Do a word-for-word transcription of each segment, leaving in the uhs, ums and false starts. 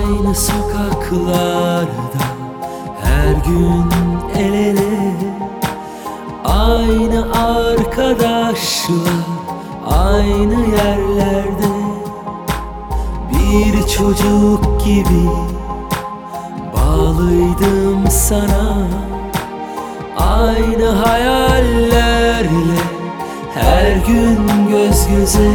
Aynı sokaklarda her gün el ele, aynı arkadaşlar, aynı yerlerde. Bir çocuk gibi bağlıydım sana, aynı hayallerle her gün göz göze.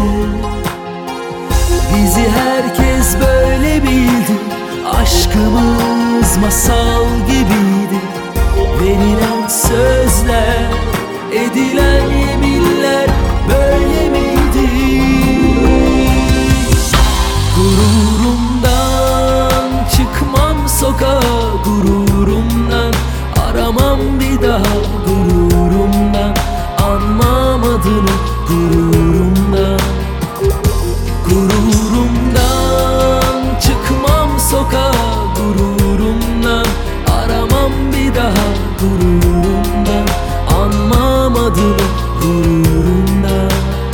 Bizi herkes böyle bildi, aşkımız masal gibiydi. Verilen sözler, edilen yeminler böyle miydi? Gururumdan çıkmam sokağa, gururumdan aramam bir daha, gururumdan anmam adını, gururumdan. Gururumdan çıkmam sokağa, gururumdan aramam bir daha, gururumdan anmam adını, gururumdan.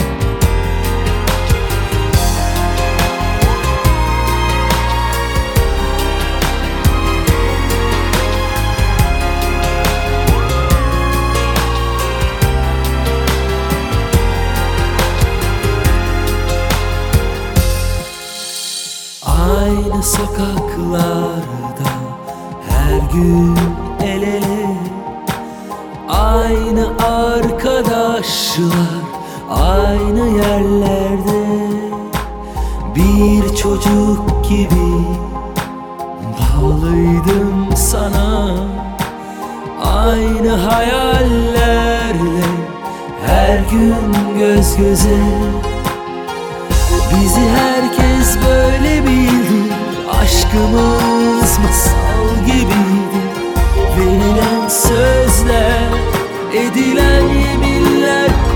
Aynı sokaklarda her gün el ele, aynı arkadaşlar, aynı yerlerde. Bir çocuk gibi bağlıydım sana, aynı hayallerle her gün göz göze. Bizi herkes böyle bildi, aşkımız masal gibiydi. Verilen sözler, edilen yeminler